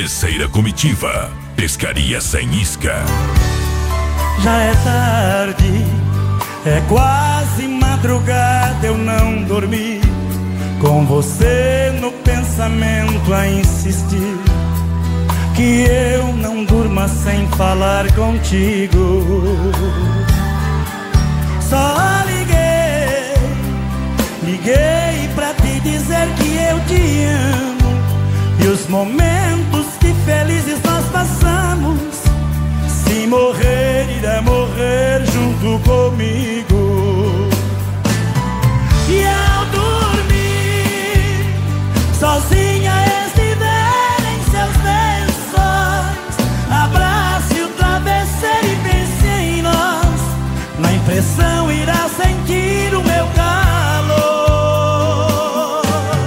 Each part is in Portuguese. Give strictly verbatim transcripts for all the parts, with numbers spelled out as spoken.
Terceira Comitiva, pescaria sem isca. Já é tarde, é quase madrugada, eu não dormi, com você no pensamento a insistir, que eu não durma sem falar contigo. Só liguei, liguei pra te dizer que eu te amo, e os momentos que felizes nós passamos, se morrer, irá morrer junto comigo. E ao dormir, sozinha estiver em seus lençóis, abrace o travesseiro e pense em nós, na impressão irá sentir o meu calor.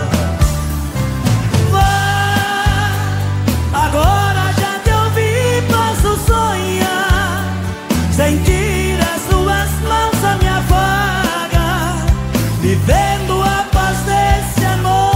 Vá, agora já te ouvi, posso sonhar, sentir as suas mãos a me afagar, vivendo a paz desse amor.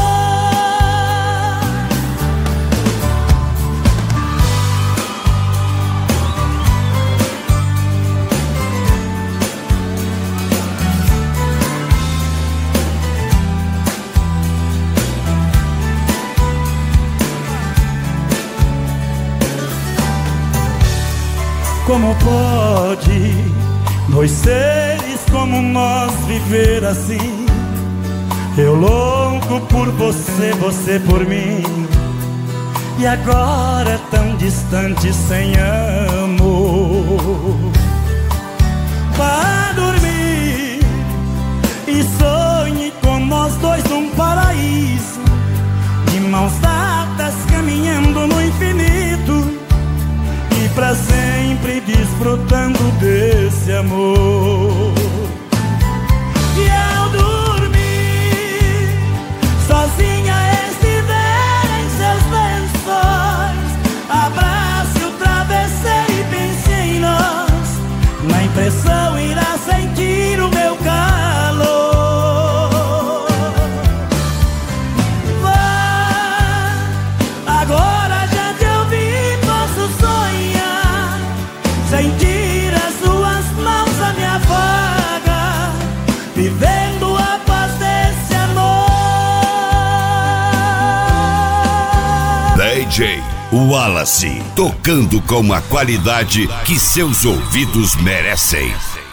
Como pode dois seres como nós viver assim? Eu louco por você, você por mim, e agora tão distante sem amor. Vá dormir e sonhe com nós dois num paraíso, de mãos dadas caminhando no infinito, e pra sempre desfrutando desse amor. E ao dormir, sozinha estiver em seus lençóis, abrace o travesseiro e pense em nós, na impressão irá sentir o meu calor. Vá, agora já te ouvi, posso sonhar, sentir as suas mãos a me afagar, vivendo a paz desse amor. D J Wallace, tocando com a qualidade que seus ouvidos merecem.